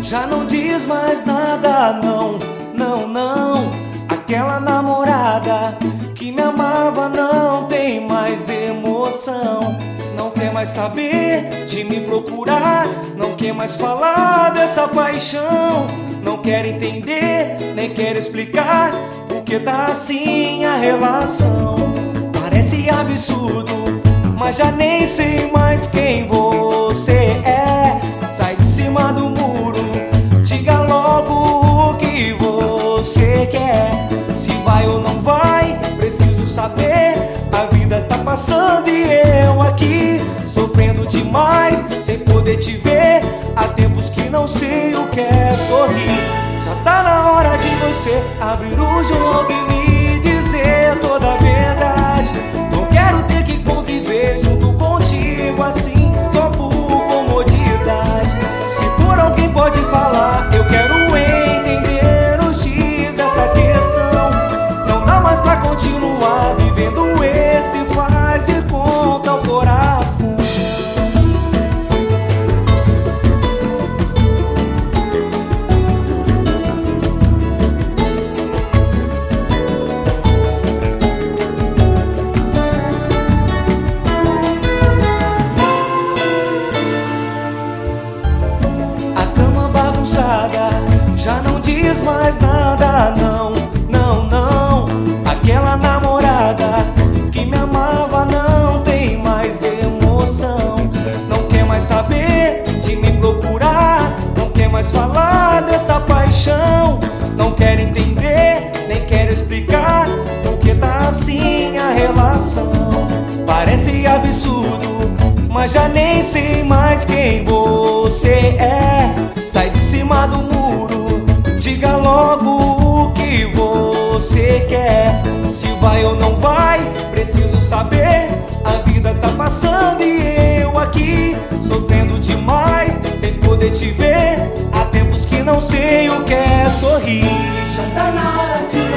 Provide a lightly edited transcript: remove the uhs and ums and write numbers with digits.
já não diz mais nada, não, não, não. Aquela namorada que me amava não tem mais emoção. Não quer mais saber de me procurar, não quer mais falar dessa paixão. Não quer entender, nem quer explicar porque tá assim a relação. Parece absurdo, mas já nem sei mais quem você é. Sai de cima do muro, diga logo o que você quer. Se vai ou não vai, preciso saber. A vida tá passando e eu aqui sofrendo demais, sem poder te ver. Há tempos que não sei o que é sorrir. Já tá na hora de você abrir o jogo e me dizer toda a verdade. Não quero ter que conviver junto contigo assim, só por comodidade. Se por alguém pode falar, eu quero entender o X dessa questão. Não dá mais pra continuar vivendo esse faz de conta ao coração. Já não diz mais nada, não, não, não. Aquela namorada que me amava não tem mais emoção. Não quer mais saber de me procurar, não quer mais falar dessa paixão. Não quer entender, nem quer explicar porque tá assim a relação. Parece absurdo, mas já nem sei mais quem você é. Sai de cima do muro, diga logo o que você quer. Se vai ou não vai, preciso saber. A vida tá passando e eu aqui sofrendo demais, sem poder te ver. Há tempos que não sei o que é sorrir. Já tá na hora de